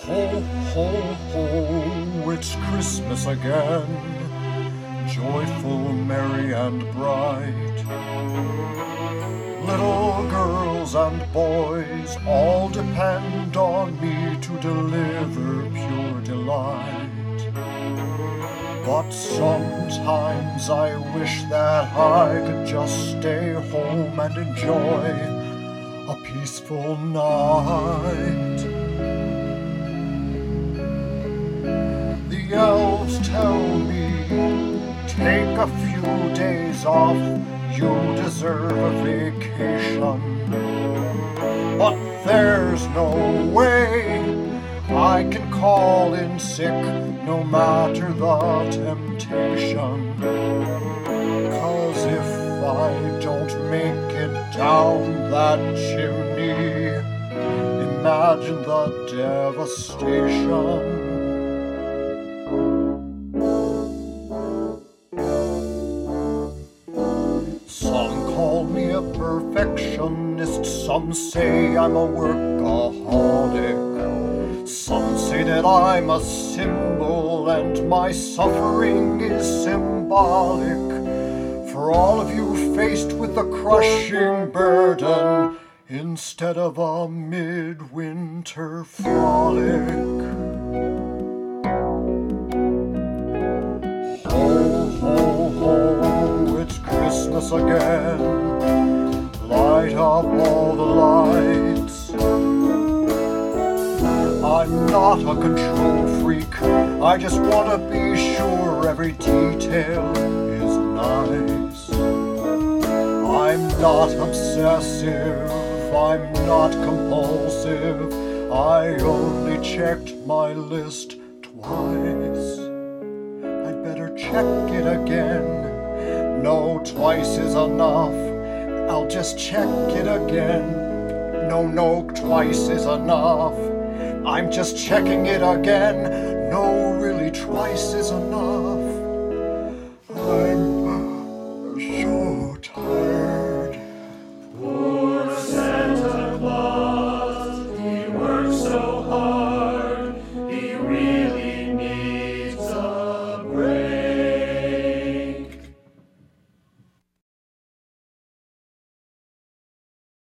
Ho, ho, ho, it's Christmas again, joyful, merry, and bright. Little girls and boys all depend on me to deliver pure delight. But sometimes I wish that I could just stay home and enjoy a peaceful night. The elves tell me, take a few days off, you deserve a vacation. But there's no way I can call in sick, no matter the temptation. 'Cause if I don't make it down that chimney, imagine the devastation. Some call me a perfectionist, some say I'm a workaholic. Some say that I'm a symbol and my suffering is symbolic. For all of you faced with a crushing burden instead of a midwinter frolic. Ho, ho, ho, it's Christmas again. Light up all the lights. I'm not a control freak, I just want to be sure every detail is nice. I'm not obsessive, I'm not compulsive, I only checked my list twice. I'd better check it again. No, twice is enough, I'll just check it again. No, twice is enough, I'm just checking it again. No, really, twice is enough.